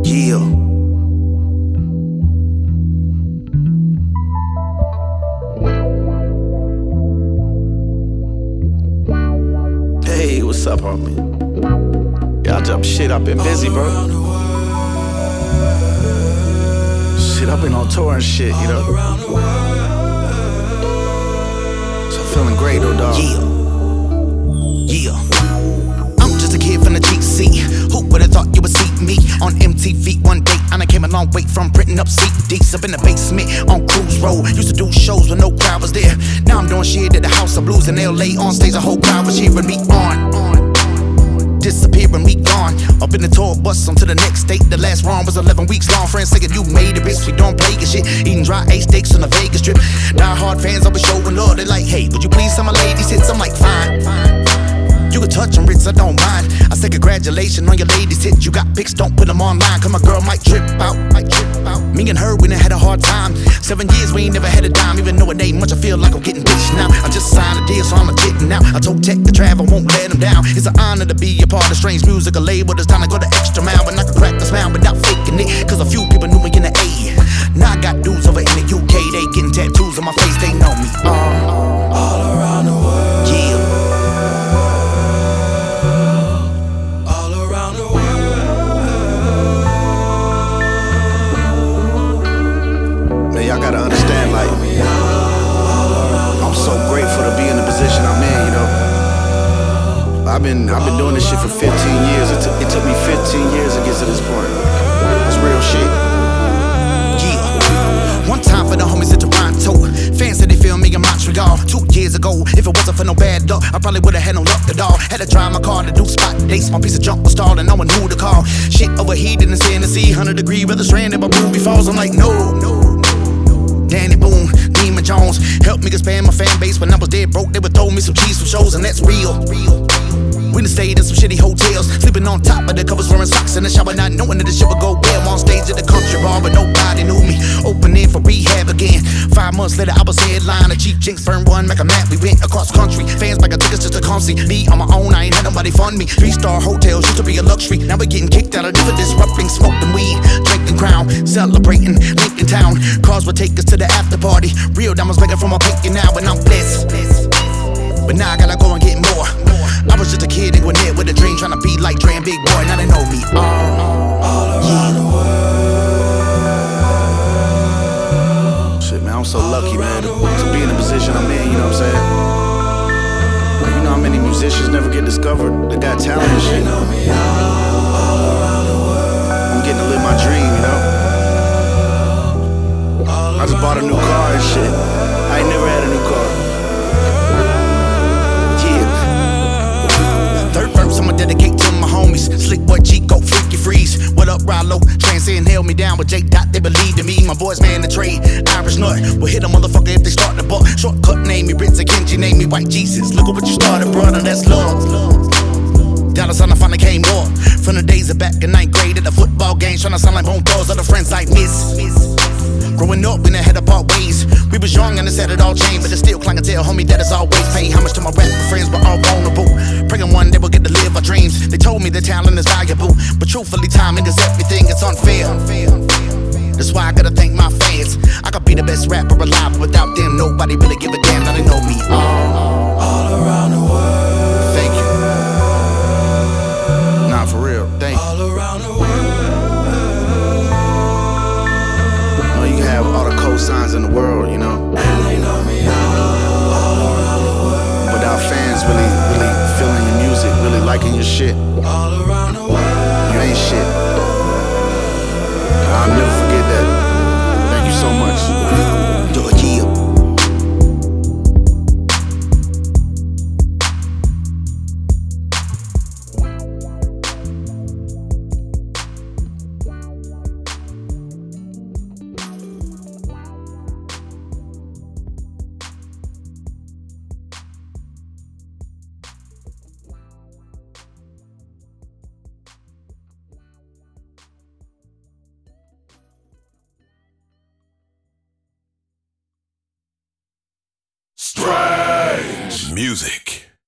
Yeah. Hey, what's up, homie? Shit, I've been busy, bro. Shit, I've been on tour and shit, you know. So I'm feeling great, though, dog. Yeah. I'm just a kid from the GC. Who would've thought you would see me on MTV one day? And I came a long way from printing up CDs up in the basement on Cruise Road. Used to do shows when no crowd was there. Now I'm doing shit at the House of Blues in LA. On stage, a whole crowd was cheering me on. Disappearing, we gone. Up in the tour bus, on to the next state. The last run was 11 weeks long. Friends saying you made it, bitch. We don't play your shit. Eating dry ice steaks on the Vegas Strip. Die hard fans always showing love. They like, hey, would you please send my ladies hits? I'm like, fine. You can touch them, Ritz, I don't mind. I say congratulations on your ladies hit. You got pics, don't put them online. Cause my girl might trip out. Me and her, we done had a hard time. 7 years, we ain't never had a dime. Even though it ain't much, I feel like I'm getting rich now. I just signed a deal, so I'm legit now. I told Tech to travel, won't let him down. It's an honor to be a part of Strange Music, a label. It's time to go the extra mile. But I can crack the smile without faking it. Cause a few people knew me in the A. Now I got dudes over in the UK. They getting tattoos on my face, they know me. All around the world. Yeah. Y'all gotta understand, like, I'm so grateful to be in the position I'm in, you know. I've been doing this shit for 15 years. It took me 15 years to get to this point. It's real shit. Yeah. One time for the homies in Toronto. Fans said they feel me in Montreal. 2 years ago, if it wasn't for no bad luck, I probably would've had no luck at all. Had to drive my car to do spot dates. My piece of junk was stalled and no one knew to call. Shit overheated in Tennessee, 100-degree weather stranded, my booby falls. I'm like, no. Danny Boone, Demon Jones helped me expand my fan base. When I was dead broke, they would throw me some cheese from shows, and that's real. We done stayed in some shitty hotels, sleeping on top of the covers, wearing socks in the shower, not knowing that the shit would go well. On stage at the country bar, but nobody knew me. Opening for rehab again. 5 months later, I was headline a Cheap Jinx firm one, make a map. We went across country. Fans like a tickets just to come see me on my own. I ain't had nobody fund me. 3-star hotels used to be a luxury. Now we're getting kicked out of never disrupting, smoking weed, drinking Crown, celebrating Lincoln Town. Cars would take us to the after party. Real diamonds making from my pinky now, and I'm blessed. But now I gotta go and get more. I was just a kid and went there with a dream, trying to be like Dre and Big Boy. Now they know me. All around the world. Shit, man, I'm so lucky, man, to be in the position I'm in. You know what I'm saying? Like, you know how many musicians never get discovered? They got talent and shit. All around the world. I'm getting to live my dream, you know. I just bought a new car and shit. I ain't never had a new car. Third verse, I'ma dedicate to my homies. Slick Boy Chico, Freaky Freeze. What up, Rollo? Transcend held me down with J. Dot, they believed in me. My boys, man, the trade. Irish Nut will hit a motherfucker if they start the buck. Shortcut name me Ritz and Kenji, name me White Jesus. Look at what you started, brother, that's love. Dollar sign, I finally came up. From the days of back in 9th grade at the football games, trying to sound like Bone Thugs, other friends like miss. Growing up, we done had to part ways. We was young and it said it all changed, but it still clang and tell homie that it's always pay homage to my rapper friends, but all vulnerable. Praying one day we'll get to live our dreams. They told me that talent is valuable, but truthfully, timing is everything. It's unfair. That's why I gotta thank my fans. I could be the best rapper alive, but without them, nobody really give a damn. Now they know me. All around the world. Thank you. Nah, for real. Thank you. All around the world. You have all the cosigns in the world, you know. They know me all around the world. But our fans really feeling your music, really liking your shit. All around the world. You ain't shit. I'll never forget that. Thank you so much. Do it, yeah. Strange Music.